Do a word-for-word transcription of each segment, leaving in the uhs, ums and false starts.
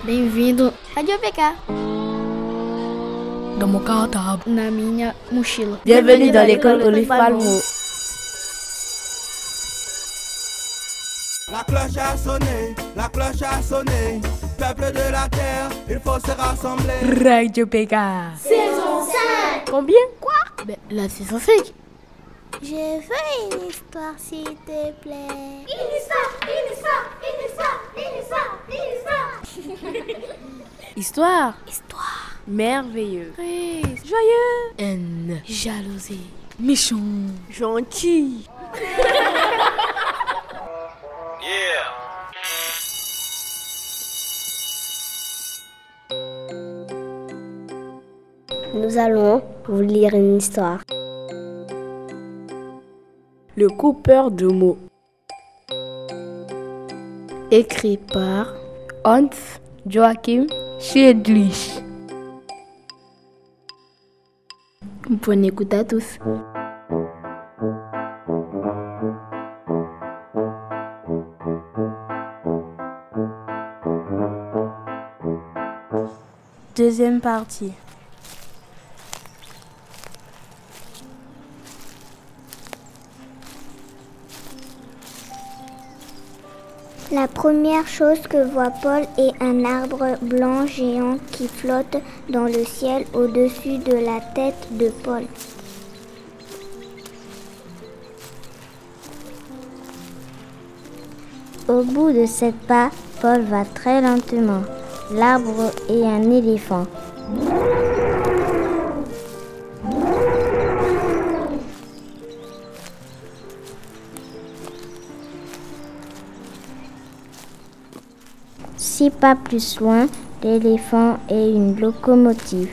Bem-vindo Radio P K. dans mon cartable, na minha mochila. Bienvenue dans l'école Olive Palmo. La cloche a sonné, la cloche a sonné. Peuple de la terre, il faut se rassembler. Radio P K. Saison cinq. Combien? Quoi? Ben, la saison cinq. Je veux une histoire, s'il te plaît. Une histoire, une histoire, une histoire, une histoire, une histoire. Histoire. Histoire. Merveilleux. Triste. Joyeux. Haine. Jalousie. Méchant. Gentil. Yeah. Nous allons vous lire une histoire. Le coupeur de mots. Écrit par Hans Joachim Schiedlich. Bonne écoute à tous. Deuxième partie. La première chose que voit Paul est un arbre blanc géant qui flotte dans le ciel au-dessus de la tête de Paul. Au bout de sept pas, Paul va très lentement. L'arbre est un éléphant. Six pas plus loin, l'éléphant est une locomotive.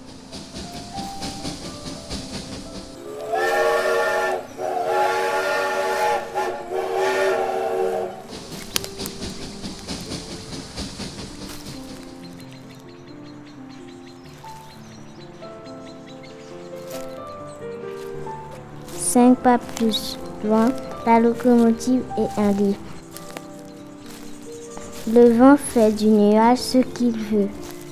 Cinq pas plus loin, la locomotive est un lit. Le vent fait du nuage ce qu'il veut.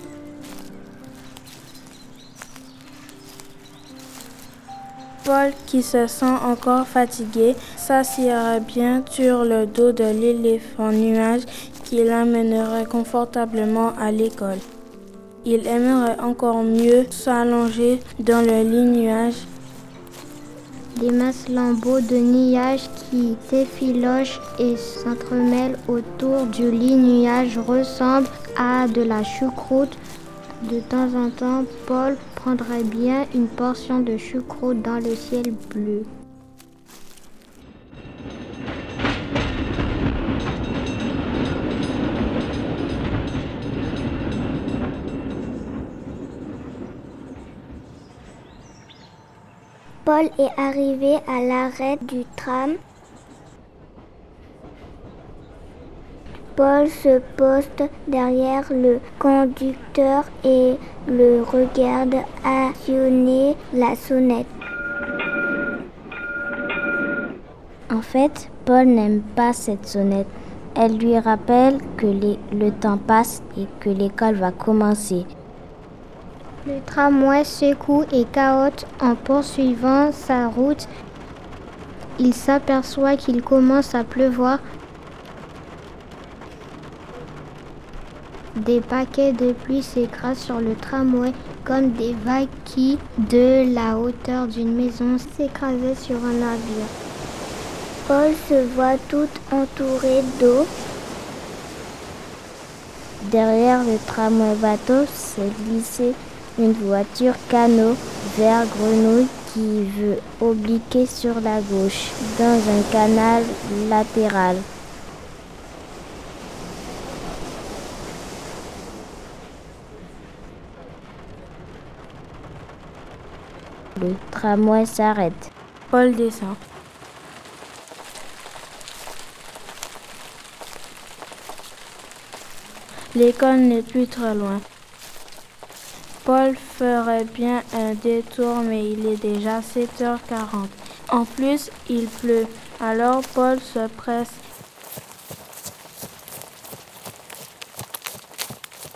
Paul, qui se sent encore fatigué, s'assiera bien sur le dos de l'éléphant nuage qui l'amènerait confortablement à l'école. Il aimerait encore mieux s'allonger dans le lit nuage. Des masses lambeaux de nuages qui s'effilochent et s'entremêlent autour du lit nuage ressemblent à de la choucroute. De temps en temps, Paul prendrait bien une portion de choucroute dans le ciel bleu. Paul est arrivé à l'arrêt du tram. Paul se poste derrière le conducteur et le regarde actionner la sonnette. En fait, Paul n'aime pas cette sonnette. Elle lui rappelle que les, le temps passe et que l'école va commencer. Le tramway secoue et cahote en poursuivant sa route. Il s'aperçoit qu'il commence à pleuvoir. Des paquets de pluie s'écrasent sur le tramway comme des vagues qui, de la hauteur d'une maison, s'écrasaient sur un navire. Paul se voit tout entouré d'eau. Derrière le tramway bateau s'est glissée une voiture canot vert grenouille qui veut obliquer sur la gauche dans un canal latéral. Le tramway s'arrête. Paul descend. L'école n'est plus très loin. Paul ferait bien un détour, mais il est déjà sept heures quarante. En plus, il pleut. Alors Paul se presse.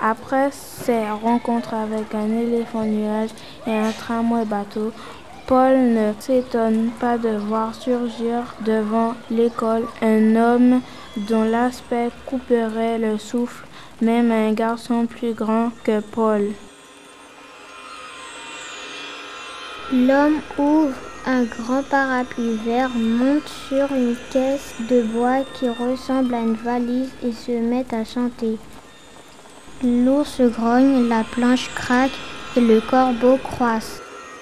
Après ses rencontres avec un éléphant nuage et un tramway bateau, Paul ne s'étonne pas de voir surgir devant l'école un homme dont l'aspect couperait le souffle, même à un garçon plus grand que Paul. L'homme ouvre un grand parapluie vert, monte sur une caisse de bois qui ressemble à une valise et se met à chanter. L'ours grogne, la planche craque et le corbeau croasse.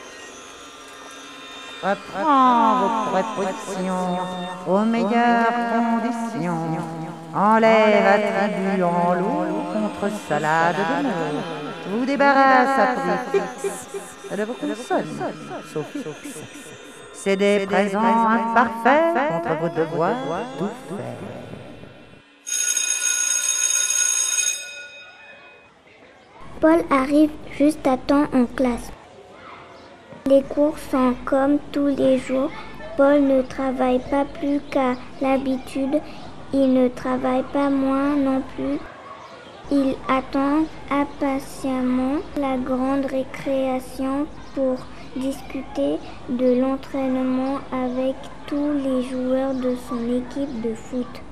Reprends vos prépositions aux meilleures conditions. Enlève attribut en lot contre salade de nœuds. Vous débarrasse à prix fixe de vos consonnes, sauf fixe. C'est des présents imparfaits contre vos devoirs tout faits. Paul arrive juste à temps en classe. Les cours sont comme tous les jours. Paul ne travaille pas plus qu'à l'habitude. Il ne travaille pas moins non plus. Il attend impatiemment la grande récréation pour discuter de l'entraînement avec tous les joueurs de son équipe de foot.